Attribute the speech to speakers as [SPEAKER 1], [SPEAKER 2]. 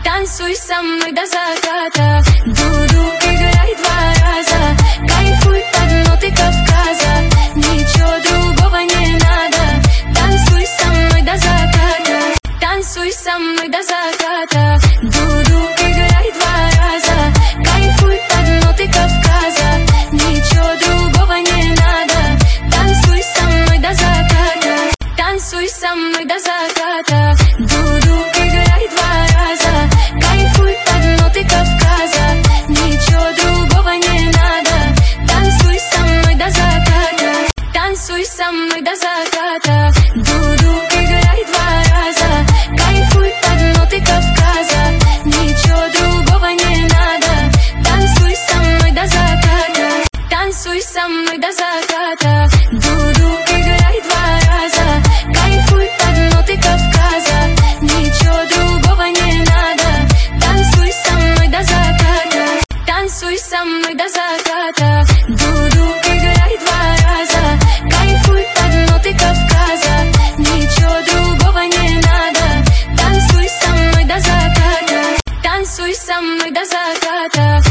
[SPEAKER 1] Танцуй со мной до заката. Дуду, играй два раза. Кайфуй под ноты Кавказа. Ничего другого не надо. Танцуй со мной до заката. Танцуй со мной до заката. Дуду, играй два раза. Кайфуй под ноты Кавказа. Ничего другого не надо. Танцуй со мной до заката. Танцуй со мной до заката. Дуду, играй два раза. Кайфуй под ноты Кавказа. Ничего другого не надо. Танцуй со мной до заката. Танцуй со мной до заката. Дуду, играй два раза. Кайфуй под ноты Кавказа. Ничего другого не надо. Танцуй со мной до заката. Танцуй со мной до заката. Дуду, играй два раза. Кайфуй под ноты Кавказа. Ничего другого не надо. Танцуй со мной до заката. Танцуй со мной до заката. Дуду.